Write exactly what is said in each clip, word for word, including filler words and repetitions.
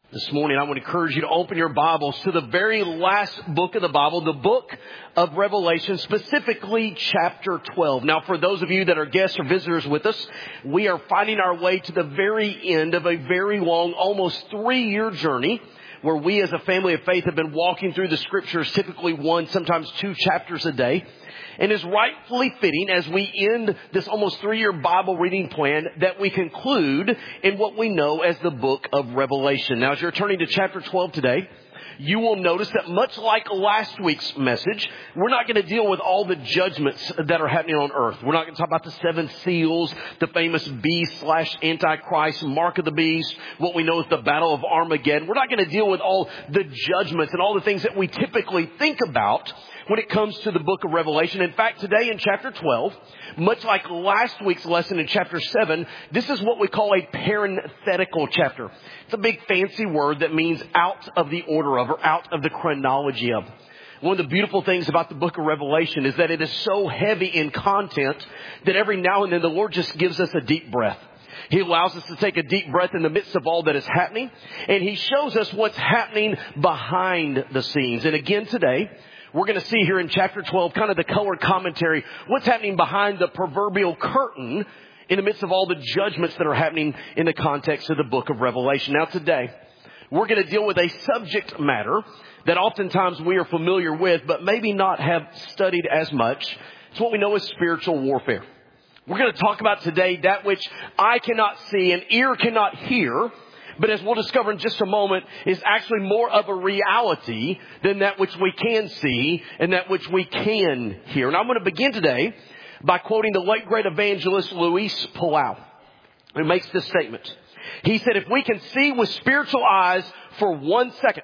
This morning, I would encourage you to open your Bibles to the very last book of the Bible, the book of Revelation, specifically chapter twelve. Now, for those of you that are guests or visitors with us, we are finding our way to the very end of a very long, almost three-year journey where we as a family of faith have been walking through the scriptures, typically one, sometimes two chapters a day. And is rightfully fitting as we end this almost three-year Bible reading plan that we conclude in what we know as the book of Revelation. Now, as you're turning to chapter twelve today, you will notice that much like last week's message, we're not going to deal with all the judgments that are happening on earth. We're not going to talk about the seven seals, the famous beast slash antichrist, mark of the beast, what we know as the battle of Armageddon. We're not going to deal with all the judgments and all the things that we typically think about when it comes to the book of Revelation. In fact, today in chapter twelve, much like last week's lesson in chapter seven, this is what we call a parenthetical chapter. It's a big fancy word that means out of the order of, or out of the chronology of. One of the beautiful things about the book of Revelation is that it is so heavy in content that every now and then the Lord just gives us a deep breath. He allows us to take a deep breath in the midst of all that is happening, and He shows us what's happening behind the scenes. And again today, we're going to see here in chapter twelve kind of the colored commentary, what's happening behind the proverbial curtain in the midst of all the judgments that are happening in the context of the book of Revelation. Now today, we're going to deal with a subject matter that oftentimes we are familiar with, but maybe not have studied as much. It's what we know as spiritual warfare. We're going to talk about today that which eye cannot see and ear cannot hear, but as we'll discover in just a moment, is actually more of a reality than that which we can see and that which we can hear. And I'm going to begin today by quoting the late great evangelist Luis Palau, who makes this statement. He said, if we can see with spiritual eyes for one second,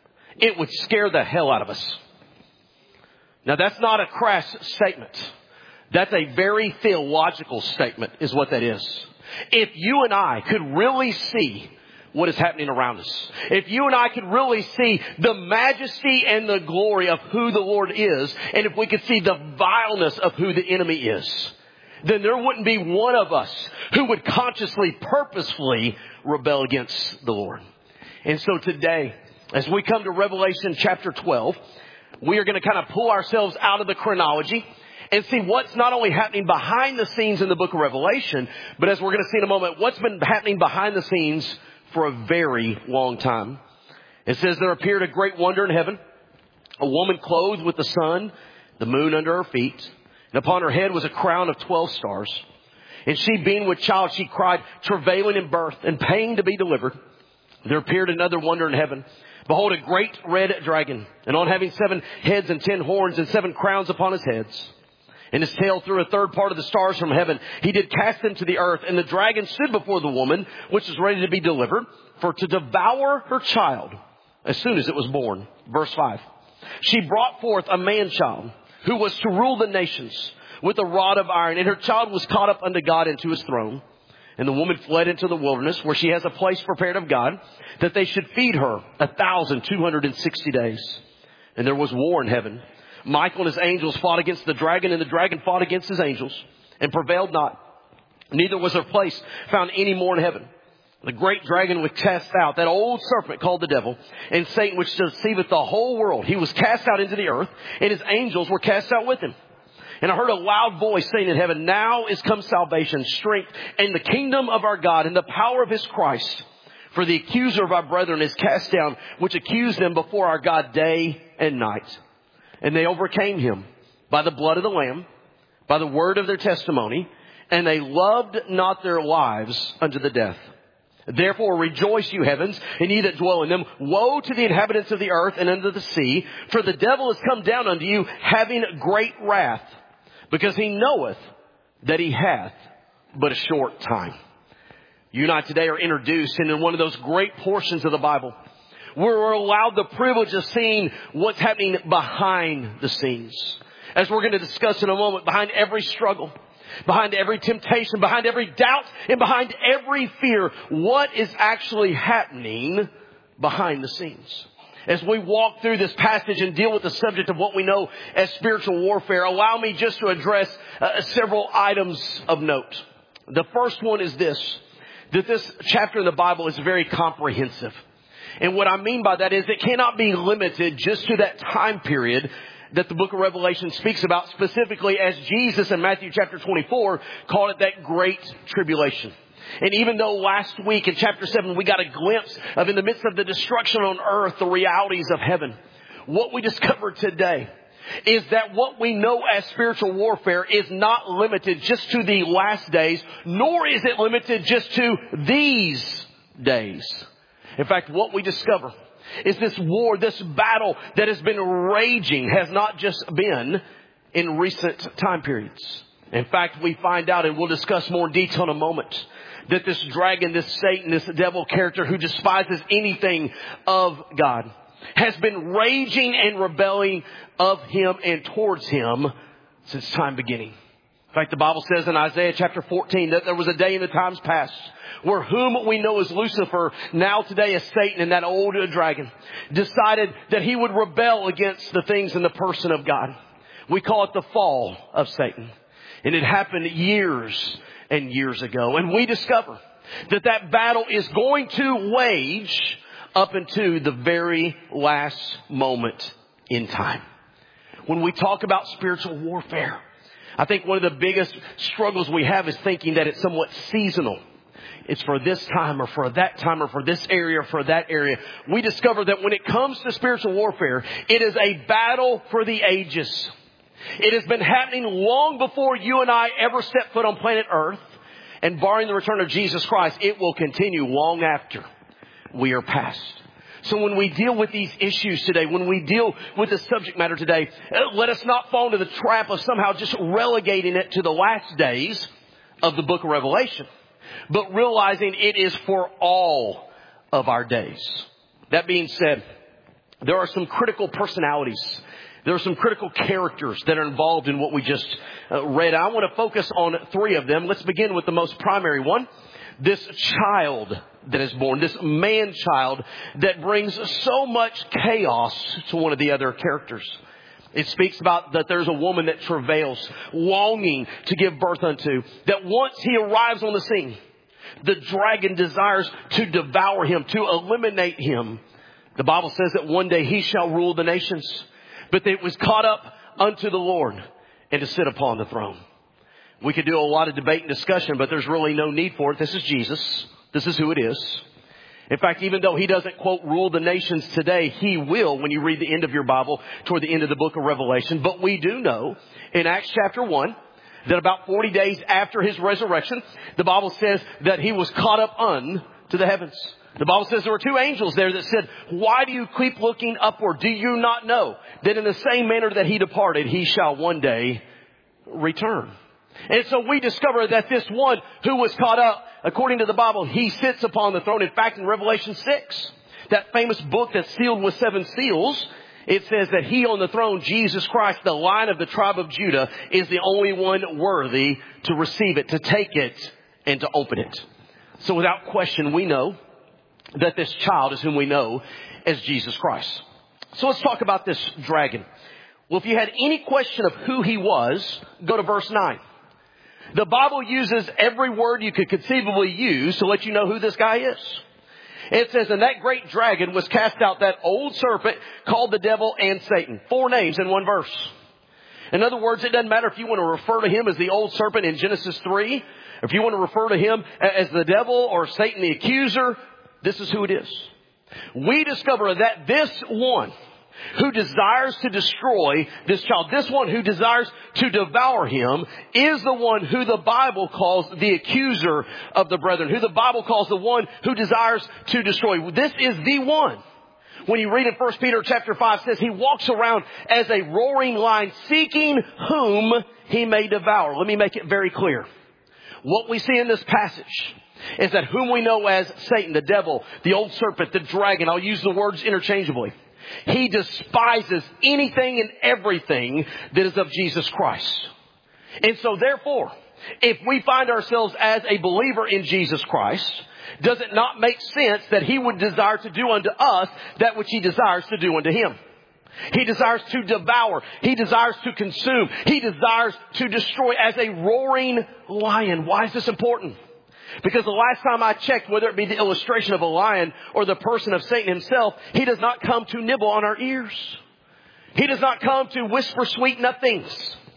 it would scare the hell out of us. Now, that's not a crass statement. That's a very theological statement is what that is. If you and I could really see what is happening around us, if you and I could really see the majesty and the glory of who the Lord is, and if we could see the vileness of who the enemy is, then there wouldn't be one of us who would consciously, purposefully rebel against the Lord. And so today, as we come to Revelation chapter twelve, we are going to kind of pull ourselves out of the chronology and see what's not only happening behind the scenes in the book of Revelation, but as we're going to see in a moment, what's been happening behind the scenes for a very long time. It says, there appeared a great wonder in heaven, a woman clothed with the sun, the moon under her feet, and upon her head was a crown of twelve stars. And she, being with child, she cried, travailing in birth and pain to be delivered. There appeared another wonder in heaven. Behold, a great red dragon, and on having seven heads and ten horns and seven crowns upon his heads. And his tail threw a third part of the stars from heaven. He did cast them to the earth. And the dragon stood before the woman, which was ready to be delivered, for to devour her child as soon as it was born. Verse five. She brought forth a man-child who was to rule the nations with a rod of iron. And her child was caught up unto God into his throne. And the woman fled into the wilderness, where she has a place prepared of God, that they should feed her a thousand two hundred and sixty days. And there was war in heaven. Michael and his angels fought against the dragon, and the dragon fought against his angels and prevailed not. Neither was there place found any more in heaven. The great dragon was cast out, that old serpent called the devil, and Satan, which deceiveth the whole world. He was cast out into the earth, and his angels were cast out with him. And I heard a loud voice saying in heaven, now is come salvation, strength, and the kingdom of our God, and the power of his Christ. For the accuser of our brethren is cast down, which accused them before our God day and night. And they overcame him by the blood of the Lamb, by the word of their testimony, and they loved not their lives unto the death. Therefore rejoice, you heavens, and ye that dwell in them. Woe to the inhabitants of the earth and unto the sea, for the devil has come down unto you, having great wrath, because he knoweth that he hath but a short time. You and I today are introduced into one of those great portions of the Bible where we're allowed the privilege of seeing what's happening behind the scenes. As we're going to discuss in a moment, behind every struggle, behind every temptation, behind every doubt, and behind every fear, what is actually happening behind the scenes. As we walk through this passage and deal with the subject of what we know as spiritual warfare, allow me just to address uh, several items of note. The first one is this, that this chapter in the Bible is very comprehensive. And what I mean by that is it cannot be limited just to that time period that the book of Revelation speaks about, specifically as Jesus in Matthew chapter twenty-four called it that great tribulation. And even though last week in chapter seven we got a glimpse of, in the midst of the destruction on earth, the realities of heaven, what we discovered today is that what we know as spiritual warfare is not limited just to the last days, nor is it limited just to these days. In fact, what we discover is this war, this battle that has been raging has not just been in recent time periods. In fact, we find out, and we'll discuss more detail in a moment, that this dragon, this Satan, this devil character who despises anything of God has been raging and rebelling of him and towards him since time beginning. In fact, the Bible says in Isaiah chapter fourteen that there was a day in the times past where whom we know as Lucifer, now today as Satan, and that old dragon, decided that he would rebel against the things in the person of God. We call it the fall of Satan. And it happened years and years ago. And we discover that that battle is going to wage up into the very last moment in time. When we talk about spiritual warfare, I think one of the biggest struggles we have is thinking that it's somewhat seasonal. It's for this time or for that time or for this area or for that area. We discover that when it comes to spiritual warfare, it is a battle for the ages. It has been happening long before you and I ever step foot on planet Earth. And barring the return of Jesus Christ, it will continue long after we are past. So when we deal with these issues today, when we deal with the subject matter today, let us not fall into the trap of somehow just relegating it to the last days of the book of Revelation, but realizing it is for all of our days. That being said, there are some critical personalities. There are some critical characters that are involved in what we just uh, read. I want to focus on three of them. Let's begin with the most primary one. This child that is born, this man-child that brings so much chaos to one of the other characters. It speaks about that there's a woman that travails, longing to give birth unto, that once he arrives on the scene, the dragon desires to devour him, to eliminate him. The Bible says that one day he shall rule the nations, but that it was caught up unto the Lord and to sit upon the throne. We could do a lot of debate and discussion, but there's really no need for it. This is Jesus. This is who it is. In fact, even though he doesn't, quote, rule the nations today, he will when you read the end of your Bible toward the end of the book of Revelation. But we do know in Acts chapter one that about forty days after his resurrection, the Bible says that he was caught up unto the heavens. The Bible says there were two angels there that said, why do you keep looking upward? Do you not know that in the same manner that he departed, he shall one day return? And so we discover that this one who was caught up, according to the Bible, he sits upon the throne. In fact, in Revelation six, that famous book that's sealed with seven seals, it says that he on the throne, Jesus Christ, the Lion of the tribe of Judah, is the only one worthy to receive it, to take it, and to open it. So without question, we know that this child is whom we know as Jesus Christ. So let's talk about this dragon. Well, if you had any question of who he was, go to verse nine. The Bible uses every word you could conceivably use to let you know who this guy is. It says, and that great dragon was cast out, that old serpent called the devil and Satan. Four names in one verse. In other words, it doesn't matter if you want to refer to him as the old serpent in Genesis three, if you want to refer to him as the devil or Satan the accuser, this is who it is. We discover that this one who desires to destroy this child, this one who desires to devour him, is the one who the Bible calls the accuser of the brethren, who the Bible calls the one who desires to destroy. This is the one. When you read in First Peter chapter five, it says he walks around as a roaring lion, seeking whom he may devour. Let me make it very clear. What we see in this passage is that whom we know as Satan, the devil, the old serpent, the dragon, I'll use the words interchangeably. He despises anything and everything that is of Jesus Christ. And so therefore, if we find ourselves as a believer in Jesus Christ, does it not make sense that he would desire to do unto us that which he desires to do unto him? He desires to devour. He desires to consume. He desires to destroy as a roaring lion. Why is this important? Because the last time I checked, whether it be the illustration of a lion or the person of Satan himself, he does not come to nibble on our ears. He does not come to whisper sweet nothings.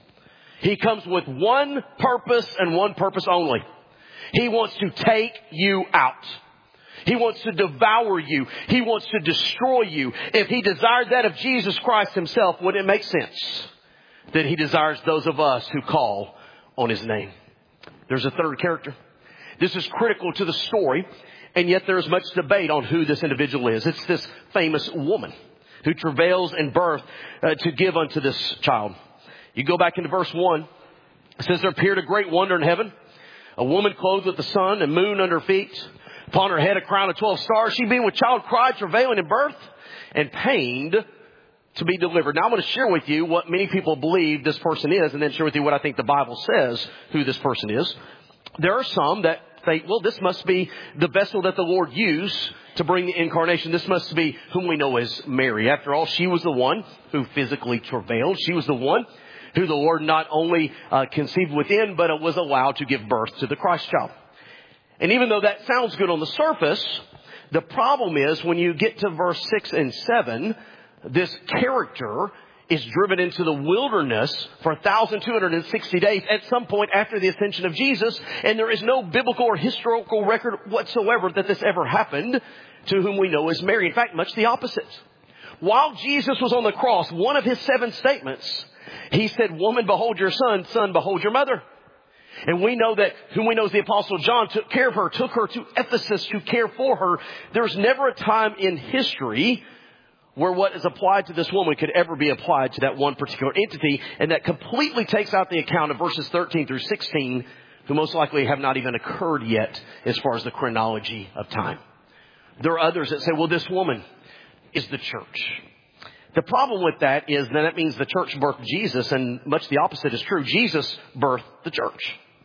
He comes with one purpose and one purpose only. He wants to take you out. He wants to devour you. He wants to destroy you. If he desired that of Jesus Christ himself, would it make sense that he desires those of us who call on his name? There's a third character. This is critical to the story, and yet there is much debate on who this individual is. It's this famous woman who travails in birth uh, to give unto this child. You go back into verse one. It says, there appeared a great wonder in heaven, a woman clothed with the sun and moon under her feet, upon her head a crown of twelve stars. She being with child cried, travailing in birth, and pained to be delivered. Now I'm going to share with you what many people believe this person is, and then share with you what I think the Bible says who this person is. There are some that think, well, this must be the vessel that the Lord used to bring the incarnation. This must be whom we know as Mary. After all, she was the one who physically travailed. She was the one who the Lord not only uh, conceived within, but was allowed to give birth to the Christ child. And even though that sounds good on the surface, the problem is when you get to verse six and seven, this character is driven into the wilderness for one thousand two hundred sixty days at some point after the ascension of Jesus. And there is no biblical or historical record whatsoever that this ever happened to whom we know as Mary. In fact, much the opposite. While Jesus was on the cross, one of his seven statements, he said, woman, behold your son, son, behold your mother. And we know that whom we know as the Apostle John took care of her, took her to Ephesus to care for her. There's never a time in history where what is applied to this woman could ever be applied to that one particular entity. And that completely takes out the account of verses thirteen through sixteen, who most likely have not even occurred yet as far as the chronology of time. There are others that say, well, this woman is the church. The problem with that is that that means the church birthed Jesus, and much the opposite is true. Jesus birthed the church.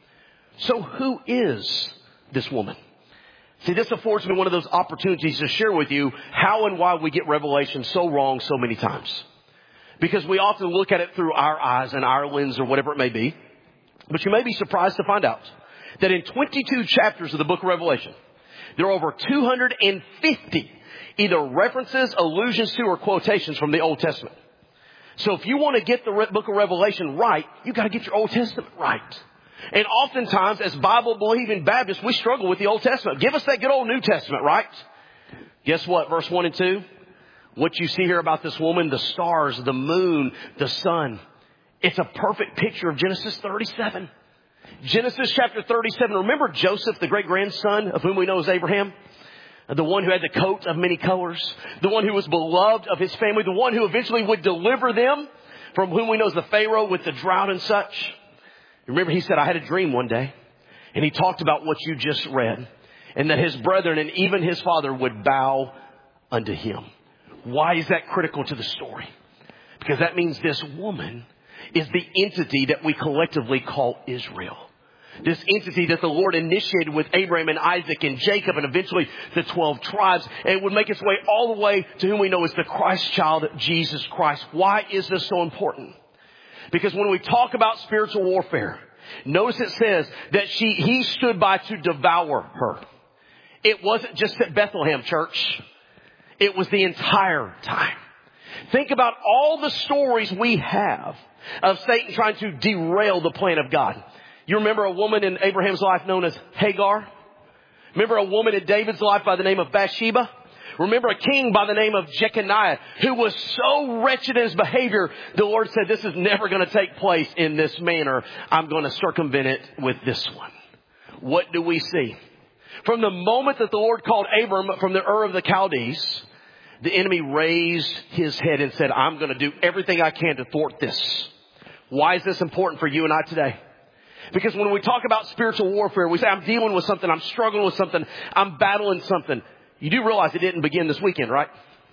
So who is this woman? See, this affords me one of those opportunities to share with you how and why we get Revelation so wrong so many times. Because we often look at it through our eyes and our lens or whatever it may be. But you may be surprised to find out that in twenty-two chapters of the book of Revelation, there are over two hundred fifty either references, allusions to, or quotations from the Old Testament. So if you want to get the book of Revelation right, you've got to get your Old Testament right. And oftentimes, as Bible-believing Baptists, we struggle with the Old Testament. Give us that good old New Testament, right? Guess what? Verse one and two. What you see here about this woman, the stars, the moon, the sun. It's a perfect picture of Genesis thirty-seven. Genesis chapter thirty-seven. Remember Joseph, the great-grandson of whom we know as Abraham? The one who had the coat of many colors. The one who was beloved of his family. The one who eventually would deliver them from whom we know as the Pharaoh with the drought and such. Remember, he said, I had a dream one day. And he talked about what you just read. And that his brethren and even his father would bow unto him. Why is that critical to the story? Because that means this woman is the entity that we collectively call Israel. This entity that the Lord initiated with Abraham and Isaac and Jacob and eventually the twelve tribes. And it would make its way all the way to whom we know as the Christ child, Jesus Christ. Why is this so important? Because when we talk about spiritual warfare, notice it says that she, he stood by to devour her. It wasn't just at Bethlehem, church. It was the entire time. Think about all the stories we have of Satan trying to derail the plan of God. You remember a woman in Abraham's life known as Hagar? Remember a woman in David's life by the name of Bathsheba? Remember a king by the name of Jeconiah who was so wretched in his behavior, the Lord said, this is never going to take place in this manner. I'm going to circumvent it with this one. What do we see? From the moment that the Lord called Abram from the Ur of the Chaldees, the enemy raised his head and said, I'm going to do everything I can to thwart this. Why is this important for you and I today? Because when we talk about spiritual warfare, we say, I'm dealing with something, I'm struggling with something, I'm battling something. You do realize it didn't begin this weekend, right?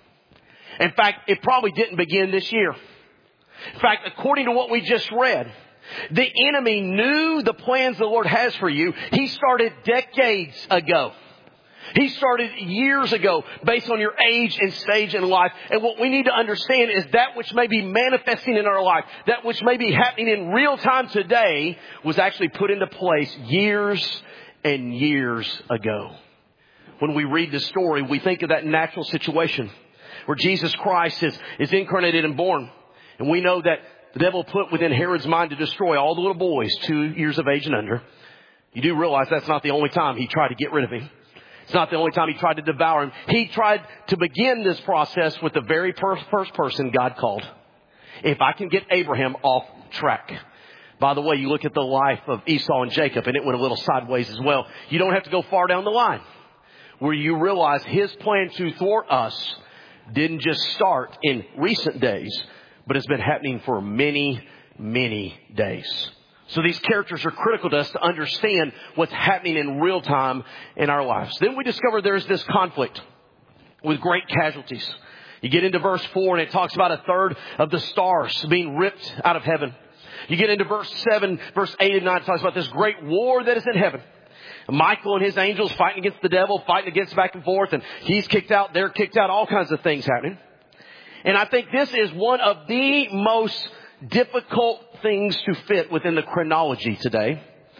In fact, it probably didn't begin this year. In fact, according to what we just read, the enemy knew the plans the Lord has for you. He started decades ago. He started years ago based on your age and stage in life. And what we need to understand is that which may be manifesting in our life, that which may be happening in real time today, was actually put into place years and years ago. When we read this story, we think of that natural situation where Jesus Christ is, is incarnated and born. And we know that the devil put within Herod's mind to destroy all the little boys two years of age and under. You do realize that's not the only time he tried to get rid of him. It's not the only time he tried to devour him. He tried to begin this process with the very first person God called. If I can get Abraham off track. By the way, you look at the life of Esau and Jacob, and it went a little sideways as well. You don't have to go far down the line where you realize his plan to thwart us didn't just start in recent days, but it's been happening for many, many days. So these characters are critical to us to understand what's happening in real time in our lives. Then we discover there's this conflict with great casualties. You get into verse four and it talks about a third of the stars being ripped out of heaven. You get into verse seven, verse eight and nine, it talks about this great war that is in heaven. Michael and his angels fighting against the devil, fighting against back and forth, and he's kicked out, they're kicked out, all kinds of things happening. And I think this is one of the most difficult things to fit within the chronology today.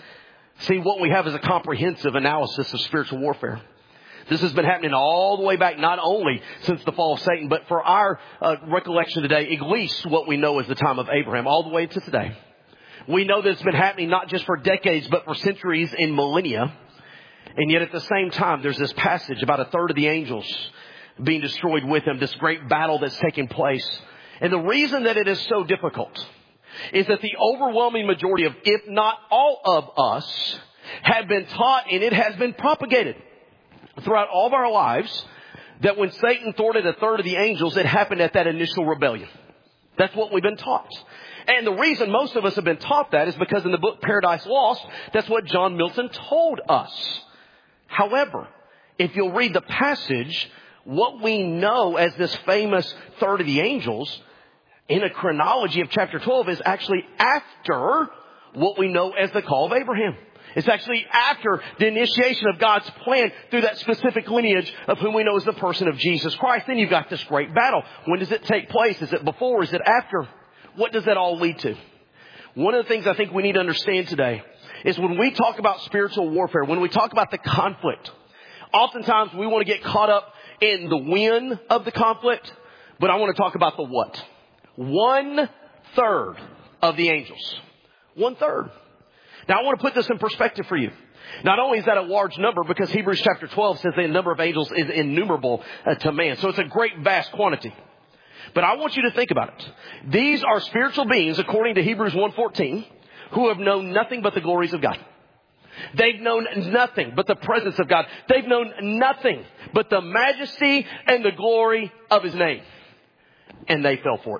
See, what we have is a comprehensive analysis of spiritual warfare. This has been happening all the way back, not only since the fall of Satan, but for our uh, recollection today, at least what we know is the time of Abraham, all the way to today. We know that it's been happening not just for decades, but for centuries and millennia. And yet at the same time, there's this passage about a third of the angels being destroyed with him, this great battle that's taking place. And the reason that it is so difficult is that the overwhelming majority of, if not all of us, have been taught, and it has been propagated throughout all of our lives, that when Satan thwarted a third of the angels, it happened at that initial rebellion. That's what we've been taught. And the reason most of us have been taught that is because in the book Paradise Lost, that's what John Milton told us. However, if you'll read the passage, what we know as this famous third of the angels in a chronology of chapter twelve is actually after what we know as the call of Abraham. It's actually after the initiation of God's plan through that specific lineage of whom we know as the person of Jesus Christ. Then you've got this great battle. When does it take place? Is it before? Is it after? What does that all lead to? One of the things I think we need to understand today is when we talk about spiritual warfare, when we talk about the conflict, oftentimes we want to get caught up in the when of the conflict, but I want to talk about the what. One third of the angels. One third. Now I want to put this in perspective for you. Not only is that a large number, because Hebrews chapter twelve says the number of angels is innumerable uh, to man. So it's a great vast quantity. But I want you to think about it. These are spiritual beings, according to Hebrews one fourteen, who have known nothing but the glories of God. They've known nothing but the presence of God. They've known nothing but the majesty and the glory of His name. And they fell for it.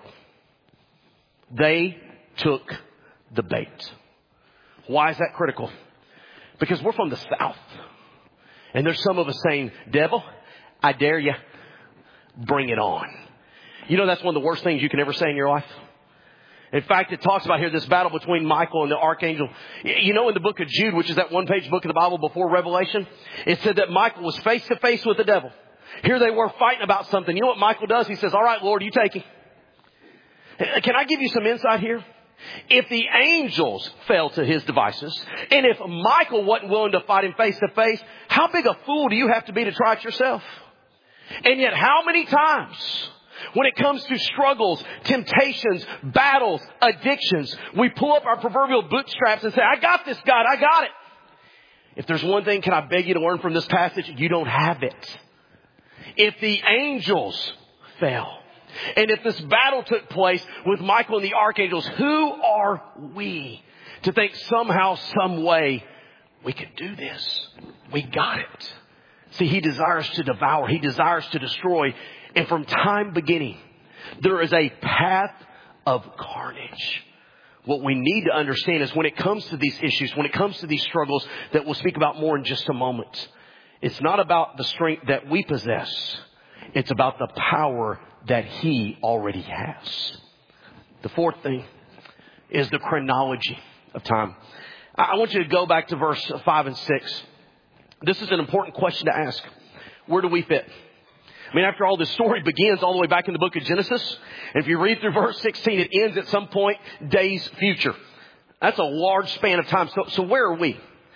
They took the bait. Why is that critical? Because we're from the South. And there's some of us saying, devil, I dare you, bring it on. You know that's one of the worst things you can ever say in your life. In fact, it talks about here this battle between Michael and the archangel. You know, in the book of Jude, which is that one-page book of the Bible before Revelation, it said that Michael was face to face with the devil. Here they were fighting about something. You know what Michael does? He says, all right, Lord, you take him. Can I give you some insight here? If the angels fell to his devices, and if Michael wasn't willing to fight him face to face, how big a fool do you have to be to try it yourself? And yet, how many times, when it comes to struggles, temptations, battles, addictions, we pull up our proverbial bootstraps and say, I got this, God, I got it. If there's one thing, can I beg you to learn from this passage? You don't have it. If the angels fell, and if this battle took place with Michael and the archangels, who are we to think somehow, some way, we could do this? We got it. See, He desires to devour. He desires to destroy. And from time beginning, there is a path of carnage. What we need to understand is when it comes to these issues, when it comes to these struggles that we'll speak about more in just a moment, it's not about the strength that we possess. It's about the power that He already has. The fourth thing is the chronology of time. I want you to go back to verse five and six. This is an important question to ask. Where do we fit? I mean, after all, this story begins all the way back in the book of Genesis. And if you read through verse sixteen, it ends at some point, days future. That's a large span of time. So, so where are we?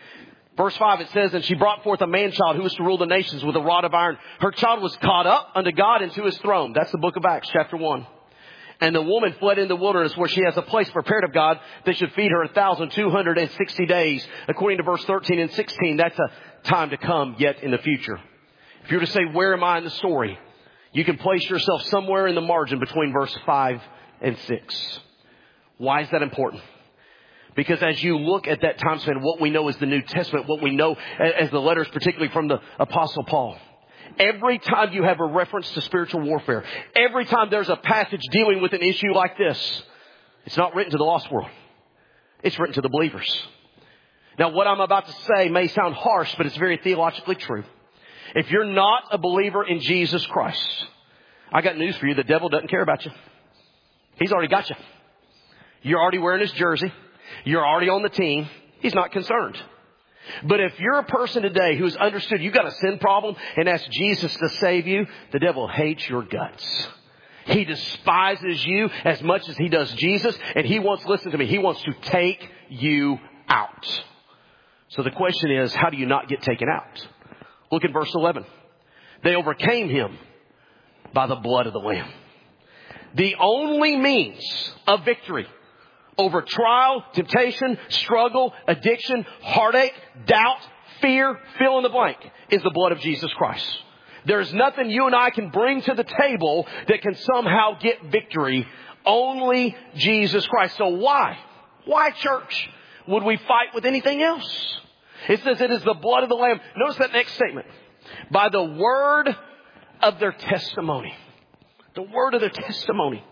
Verse five, it says, and she brought forth a man-child who was to rule the nations with a rod of iron. Her child was caught up unto God and to his throne. That's the book of Acts, chapter one. And the woman fled in the wilderness where she has a place prepared of God that should feed her a thousand two hundred and sixty days. According to verse thirteen and sixteen, that's a time to come yet in the future. If you were to say, where am I in the story? You can place yourself somewhere in the margin between verse five and six. Why is that important? Because as you look at that time span, what we know is the New Testament, what we know as the letters, particularly from the Apostle Paul. Every time you have a reference to spiritual warfare, every time there's a passage dealing with an issue like this, it's not written to the lost world. It's written to the believers. Now, what I'm about to say may sound harsh, but it's very theologically true. If you're not a believer in Jesus Christ, I got news for you. The devil doesn't care about you. He's already got you. You're already wearing his jersey. You're already on the team. He's not concerned. But if you're a person today who has understood you've got a sin problem and asked Jesus to save you, the devil hates your guts. He despises you as much as he does Jesus. And he wants, listen to me, he wants to take you out. So the question is, how do you not get taken out? Look at verse eleven. They overcame him by the blood of the Lamb. The only means of victory over trial, temptation, struggle, addiction, heartache, doubt, fear, fill in the blank, is the blood of Jesus Christ. There's nothing you and I can bring to the table that can somehow get victory. Only Jesus Christ. So why? Why, church, would we fight with anything else? It says it is the blood of the Lamb. Notice that next statement. By the word of their testimony. The word of their testimony.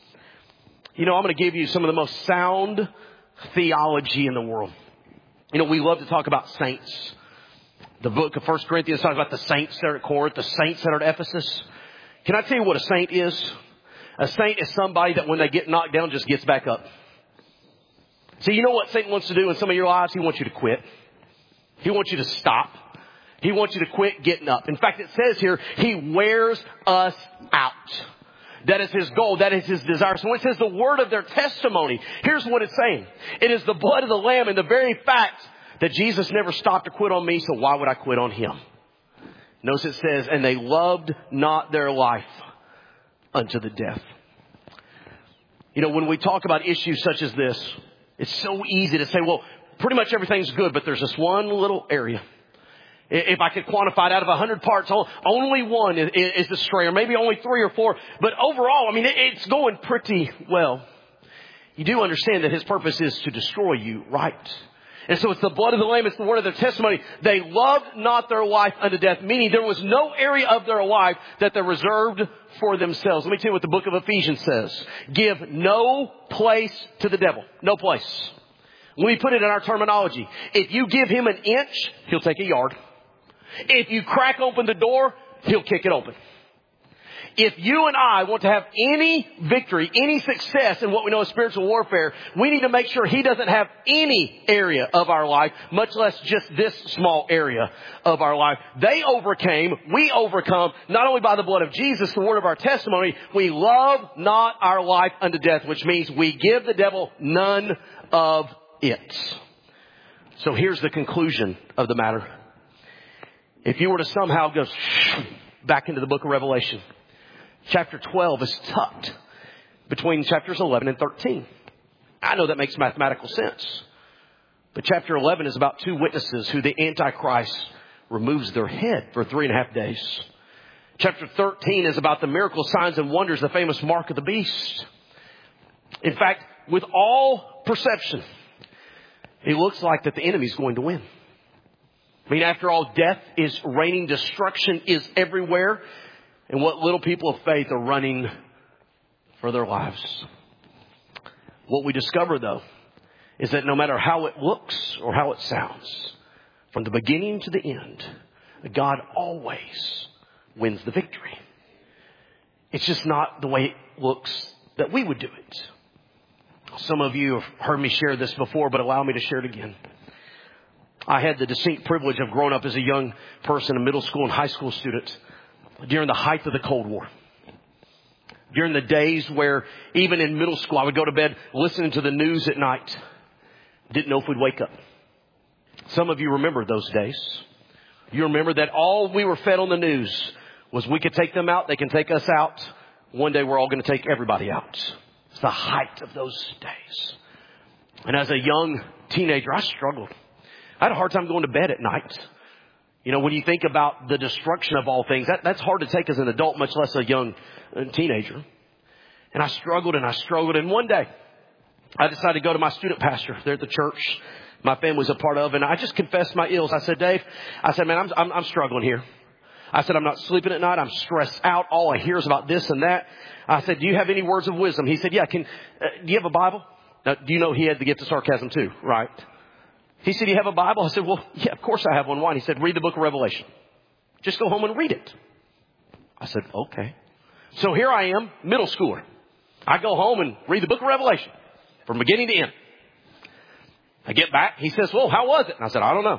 You know, I'm going to give you some of the most sound theology in the world. You know, we love to talk about saints. The book of First Corinthians talks about the saints that are at Corinth, the saints that are at Ephesus. Can I tell you what a saint is? A saint is somebody that when they get knocked down just gets back up. See, you know what Satan wants to do in some of your lives? He wants you to quit. He wants you to stop. He wants you to quit getting up. In fact, it says here, he wears us out. That is his goal. That is his desire. So when it says the word of their testimony, here's what it's saying. It is the blood of the Lamb and the very fact that Jesus never stopped to quit on me, so why would I quit on him? Notice it says, and they loved not their life unto the death. You know, when we talk about issues such as this, it's so easy to say, well, pretty much everything's good, but there's this one little area. If I could quantify it out of a hundred parts, only one is astray, or maybe only three or four. But overall, I mean, it's going pretty well. You do understand that his purpose is to destroy you, right? And so it's the blood of the Lamb. It's the word of their testimony. They loved not their life unto death, meaning there was no area of their life that they reserved for themselves. Let me tell you what the book of Ephesians says. Give no place to the devil. No place. Let me put it in our terminology. If you give him an inch, he'll take a yard. If you crack open the door, he'll kick it open. If you and I want to have any victory, any success in what we know as spiritual warfare, we need to make sure he doesn't have any area of our life, much less just this small area of our life. They overcame, we overcome, not only by the blood of Jesus, the word of our testimony, we love not our life unto death, which means we give the devil none of it. So here's the conclusion of the matter. If you were to somehow go back into the book of Revelation, chapter twelve is tucked between chapters eleven and thirteen. I know that makes mathematical sense. But chapter eleven is about two witnesses who the Antichrist removes their head for three and a half days. Chapter thirteen is about the miracle signs and wonders, the famous mark of the beast. In fact, with all perception, it looks like that the enemy is going to win. I mean, after all, death is reigning. Destruction is everywhere. And what little people of faith are running for their lives. What we discover, though, is that no matter how it looks or how it sounds, from the beginning to the end, God always wins the victory. It's just not the way it looks that we would do it. Some of you have heard me share this before, but allow me to share it again. I had the distinct privilege of growing up as a young person, a middle school and high school student, during the height of the Cold War. During the days where even in middle school, I would go to bed listening to the news at night. Didn't know if we'd wake up. Some of you remember those days. You remember that all we were fed on the news was we could take them out, they can take us out. One day we're all going to take everybody out. It's the height of those days. And as a young teenager, I struggled. I had a hard time going to bed at night. You know, when you think about the destruction of all things, that, that's hard to take as an adult, much less a young teenager. And I struggled and I struggled. And one day I decided to go to my student pastor there at the church my family's a part of. And I just confessed my ills. I said, Dave, I said, man, I'm, I'm, I'm struggling here. I said, I'm not sleeping at night. I'm stressed out. All I hear is about this and that. I said, do you have any words of wisdom? He said, yeah, can, uh, do you have a Bible? Now, do you know he had the gift of sarcasm too, right? He said, you have a Bible? I said, well, yeah, of course I have one. Why? And he said, read the book of Revelation. Just go home and read it. I said, okay. So here I am, middle schooler. I go home and read the book of Revelation from beginning to end. I get back. He says, well, how was it? And I said, I don't know.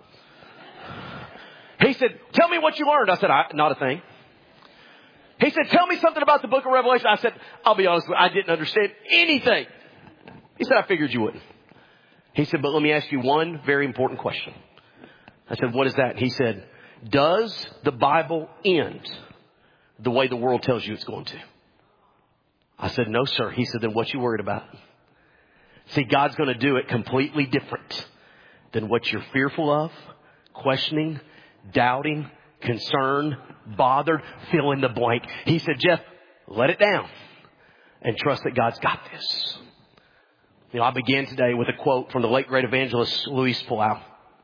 He said, tell me what you learned. I said, I, not a thing. He said, tell me something about the book of Revelation. I said, I'll be honest with you, I didn't understand anything. He said, I figured you wouldn't. He said, but let me ask you one very important question. I said, what is that? He said, does the Bible end the way the world tells you it's going to? I said, no, sir. He said, then what you worried about? See, God's going to do it completely different than what you're fearful of, questioning, doubting, concerned, bothered, fill in the blank. He said, Jeff, let it down and trust that God's got this. You know, I began today with a quote from the late great evangelist Luis Palau.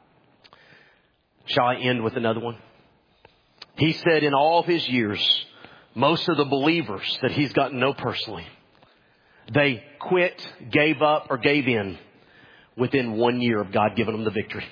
Shall I end with another one? He said in all of his years, most of the believers that he's gotten to know personally, they quit, gave up, or gave in within one year of God giving them the victory.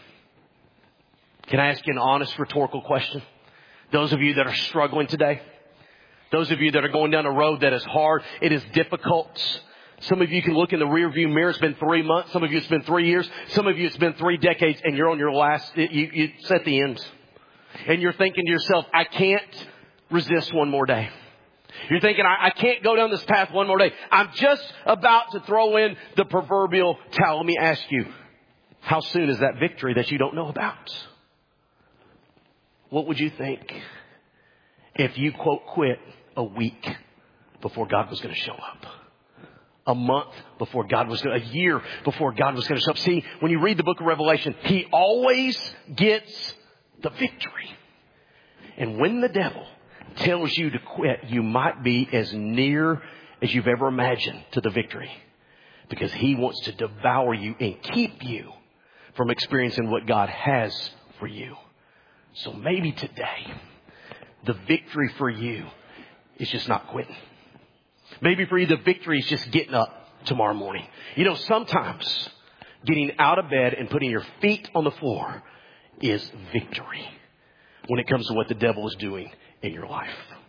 Can I ask you an honest rhetorical question? Those of you that are struggling today, those of you that are going down a road that is hard, it is difficult. Some of you can look in the rearview mirror. It's been three months. Some of you it's been three years. Some of you it's been three decades, and you're on your last. You, you, it's at the end, and you're thinking to yourself, "I can't resist one more day." You're thinking, I, I can't go down this path one more day. I'm just about to throw in the proverbial towel. Let me ask you, how soon is that victory that you don't know about? What would you think if you, quote, quit a week before God was going to show up? A month before God was going to, a year before God was going to show up. See, when you read the book of Revelation, he always gets the victory. And when the devil tells you to quit, you might be as near as you've ever imagined to the victory, because he wants to devour you and keep you from experiencing what God has for you. So maybe today, the victory for you is just not quitting. Maybe for you, the victory is just getting up tomorrow morning. You know, sometimes getting out of bed and putting your feet on the floor is victory when it comes to what the devil is doing in your life.